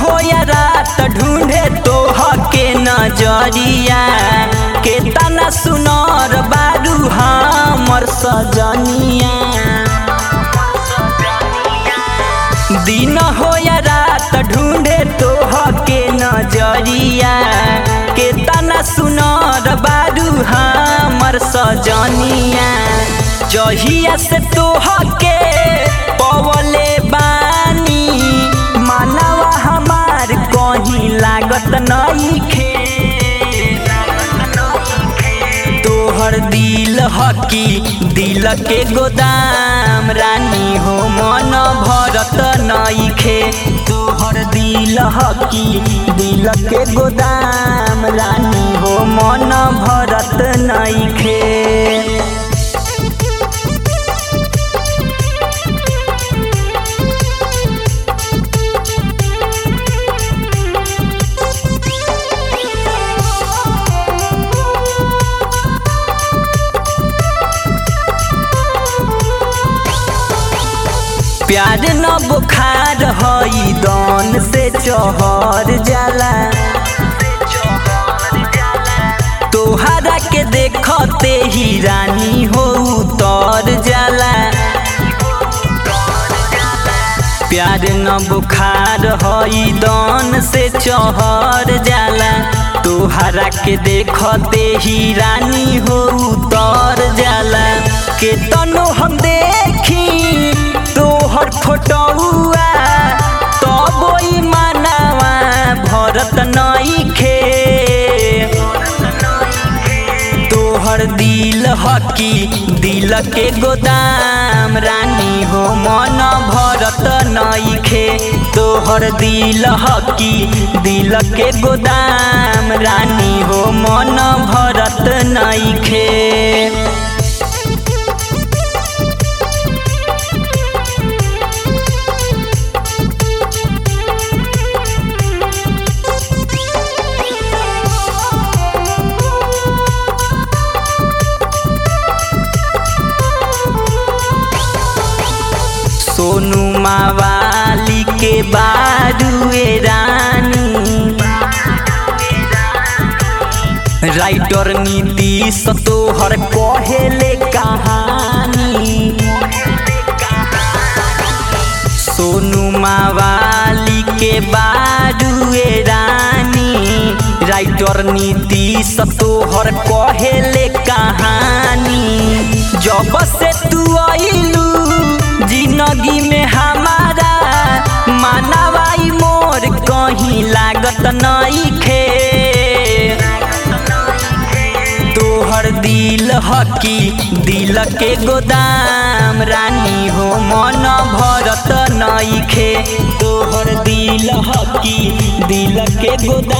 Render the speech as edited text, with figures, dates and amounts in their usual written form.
हो या रात ढूंढे तोह के नजरिया के तना सुनर बारू हमर सजनिया। दिन हो या रात ढूंढे तोह के नजरिया के तना सुनर बारू हमर सजनिया। जहिया से तोह के पवले बानी मानवा हमार कहीं लागत नइखे। तोहर दिल हकी दिल के गोदाम रानी हो मन भरत नइखे। तोहर दिल हकी दिल के गोदाम रानी हो मन भरत नइखे। प्यार न बुखार हई दौन से चहर जाला। तोहरा के देखते ही रानी हो उतर जाला। प्यार न बुखार हई दौन से चहर जाला। तोहरा के देखते ही रानी हो उतर जाला। के तनो हम देखी तोहर फोटोआ तब ई मानवा भरत नइखे। तोहर दिल हकी दिल के गोदाम रानी हो मन भरत नइखे। तोहर दिल हकी दिल के गोदाम रानी हो मन भरत नइखे। सोनू मावाली के बारुए रानी राइटर नीतीश तोहर कहेले कहानी। सोनू मावाली के बारुए रानी राइटर नीतीश तोहर कहेले कहानी। जब से तू आइलू जिंदगी में हमारा मानवाई मोर कहीं लागत नइखे। तोहर दिल हकी दिल के गोदाम रानी हो मन भरत नइखे। तोहर दिल हकी दिल के गोदाम।